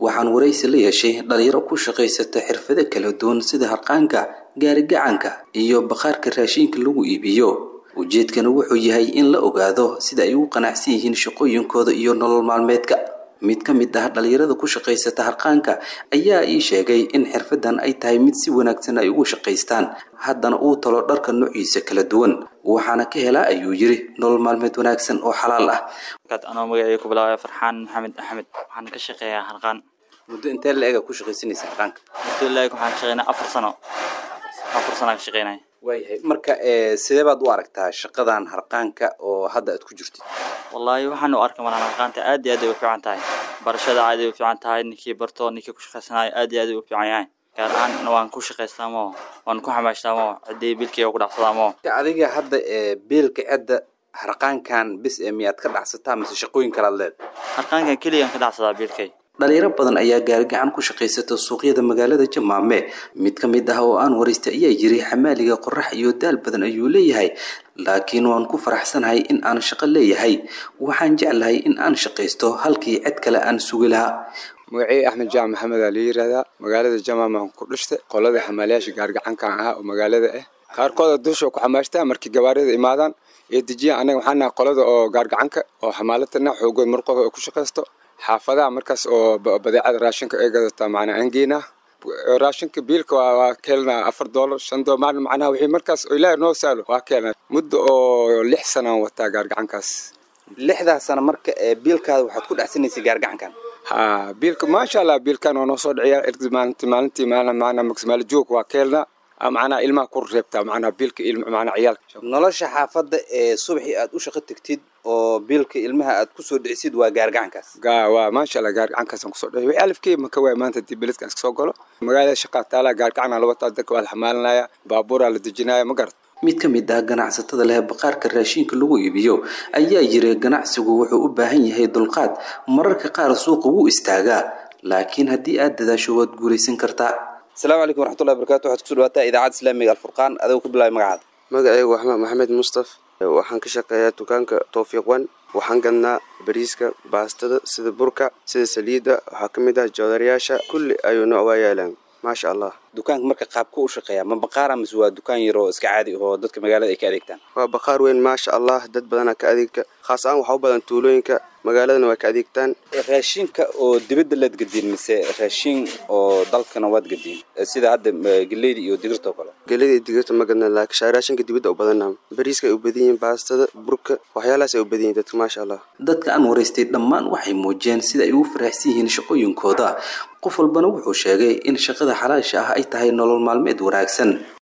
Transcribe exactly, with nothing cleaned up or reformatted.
waxaan waraysi la yeeshay dhalinyaro ku shaqaysata xirfado kala duwan sida harqaanka, gaari gacanka iyo bakhaarka raashinka lagu iibiyo. ujeedkana wuxuu yahay in la ogaado sida ay u qanacsan yihiin shaqooyinkooda iyo nolol maalmeedka. mid ka mid ah dhalinyarada ku shaqaysata harqaanka ayaa ii sheegay in xirfadan ay tahay mid si wanaagsan ay ugu shaqaystaan, haddana uu talo dharka nuuciisa kala duwan, waxaana ka helaa ayuu yiri nolol maalmeed wanaagsan oo xalaal ah. anoo magacayga ku bilaabay Farxaan Maxamed Axmed, waxaan ka shaqeeyaa harqaan. muddo intee la ega ku shaqaysanaysaa harqaanka? muddo la eg waxaan shaqeynaa afar sano afar sano ka shaqeynaa. waayahay, marka ee sidee baad u aragtaa shaqadan harqaanka oo hadda aad ku jirtid? wallahi waxaan u arkaa maraan harqaanta aad iyo aad u fiican tahay, barashada aad u fiican tahay, ninkii barto ninkii ku shaqaysanay aad iyo aad u fiican yahay. gaar ahaan waan ku shaqaystaamo, waan ku xamaashtaamo, cidii bilkii ugu dhacsadaamo. adiga hadda ee biilka cidda harqaankan bis ee miyaad ka dhacsataa mise shaqooyin kala leed? harqaankan kaliya ka dhacsadaa bilkay. dhalinyaro badan ayaa gaari gacan ku shaqaysata suuqyada magaalada Jamaame. mid ka mid ah oo aan waraystay ayaa yiri xamaaliga qorax iyo daal badan ayuu leeyahay, laakiin waan ku faraxsanahay in aan shaqo leeyahay. waxaan jeclahay in aan shaqaysto halkii cid kale aan sugi lahaa. magacay Axmed Jaamac Maxamed Ali yiraahdo, magaalada Jamaame aan ku dhashtay. qolada xamaaliyaasha gaari gacanka ah oo magaalada ah qaarkood dusha ku xamaashtaa markii gawaarida imaadaan ee dejiya. anaga waxaan nahay qolada oo gaari gacanka oo xamaalatana xoogood marqo ku shaqaysto xaafadaha markaas oo badeecada raashinka ay gadata macna angeena raashinka biilka waa keelna afar doolar shan doolar macna wixii markaas oo ilaahay noo saalo waa keelna muddo oo lix sano wata gaar gacankaas. lixda sano marka ee biilkaada waxaad ku dhaxsanaysay gaar gacankan? ha biilka ma sha Allah biilkan oo noo soo dhiciyaa irgis maalintii maalintii macna macna maksimaal joog waa keelna macna ilmaha ku reebta macna biilka ilma macna ciyaalka. nolosha xaafadda ee subaxii aad u shaqo tagtid oo biilka ilmaha aad ku soo dhicisid waa gaar gacankaas? gaa waa ma sha Allah gaar gacankaas ku soo dhicay. wixii alifkii ma ka way maanta dib biilka iska soo galo magaalada shaqo taala gaar gacan laba taad dadka wal xamaalanaya baabuur la dejinaya ma garad. mid ka mid ah ganacsatada leh bakhaarka raashinka lagu iibiyo ayaa yiri ganacsigu wuxuu u baahan yahay dulqaad, mararka qaar suuqa wuu istaagaa, laakiin haddii aad dadaasho waad guulaysan kartaa. السلام عليكم ورحمة الله وبركاته. waxaad ku soo dhawaataa idaacada Islaamiga Al-Furqaan, adoo ku bilaabay magacaada? magacaygu Axmed Maxamed Mustafa, waxaan ka shaqeeyaa dukaanka Tawfiiq One. waxaan gadnaa bariiska, baastada, sida burka, sida saliida, waxa kamid ah joodariyaasha, kulli ayuu nooc waa yeelaan. ma sha Allah. dukaanka marka qaabka u shaqeeyaa ma baqaar ama waa dukaan yar oo iska caadi ah oo dadka magaalada ay ka adeegtaan? waa baqaar weyn ma sha Allah, dad badan ka adeegta, khaas ahaan waxa u badan tuulooyinka magaaladana waa ka adeegtaan. raashinka oo dibadda la gadin mise raashin oo dalkana waad gadin sida hadda galeeyda iyo digirta oo kale? galeeyda iyo digirta ma gadna, laakiin raashinka dibadda u badanaa, bariiska ay u badan yihiin, baastada, burka, waxyaalahaas ay u badan yihiin dadka ma sha Allah. dadka aan waraystay dhammaan waxay muujiyeen sida ay u faraxsan yihiin shaqooyinkooda. qof walbana wuxuu sheegay in shaqada xalaasha ah ay tahay nolol maalmeed wanaagsan.